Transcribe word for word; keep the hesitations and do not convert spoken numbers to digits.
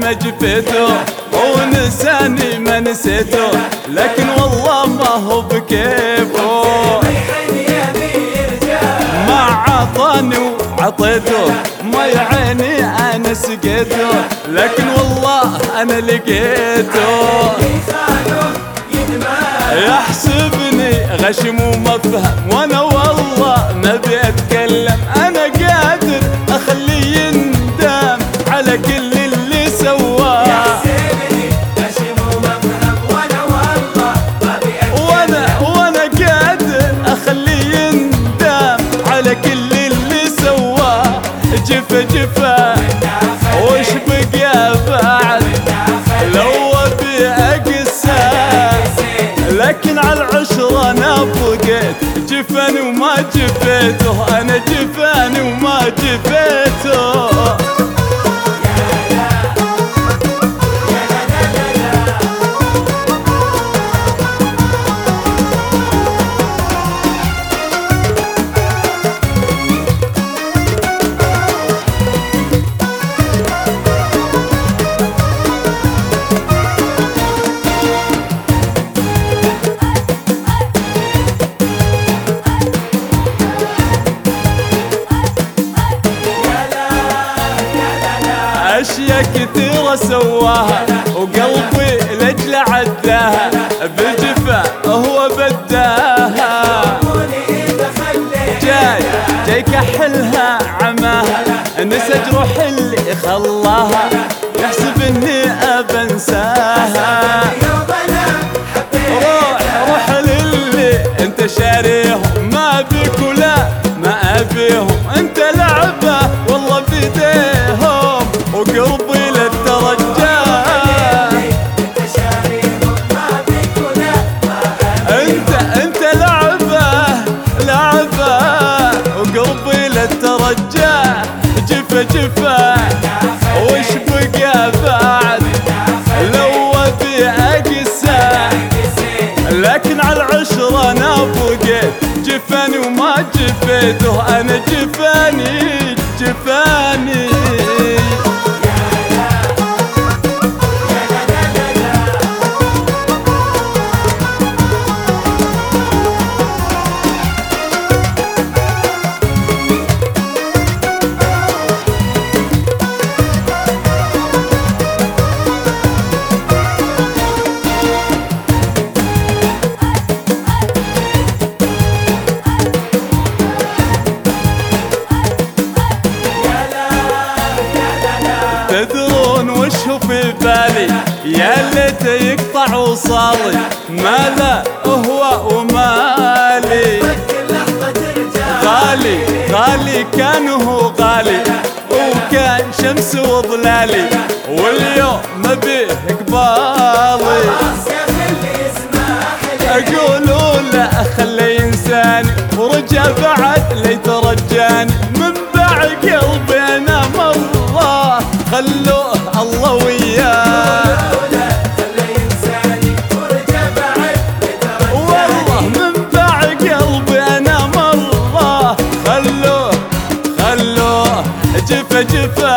ما جفيته ونساني ما نسيته، لكن والله ما هو بكيفه. ما عطاني وعطيته، ما يا عيني انا سقيته، لكن والله انا لقيته. يحسبني غشم وما فهم، وانا والله ما ابي اتكلم. انا قادر اخليه يندم على كل اللي سواه. يحسبني غشم وما فهم، وانا والله ما ابي اتكلم. وانا وانا قادر اخليه يندم على كل اللي سواه. جفا جفا وش بقى بعد لو ابي اقسى، لكن على العشرة انا بقيت جفاني وما جفيته. انا جفاني وما جفيته. اشياء كثيرة سواها وقلبي لجل عداها، بالجفا هو بداها. جاي جاي كحلها عماها، نسى جروح اللي خلاها، يحسب اني ابنساها. روح روح للي انت شاريهم، ما بيك ولا ما ابيهم. انت لعبة والله بيديهم وقلبي للترجاه. انت شاريهم ما بيك ولا ما انت انت لعبة لعبة وقلبي للترجاه. جفا جفا وش بقى بعد لو ابي اقسى، لكن على العشرة انا بقيت جفاني وما جفيته. انا جفاني جفاني. تدرون وش هو في بالي؟ يا ليت يقطع وصالي، ما لا هو ومالي. غالي غالي كان هو غالي، وكان شمس وظلالي، واليوم ما بيه قبالي. اقولوا لا خلي ينساني، ورجع بعد ليترجاني. من باع قلبي انا مرة خلوه الله وياه. والله من باع قلبي انا مرة خلوه خلوه. جفا جفا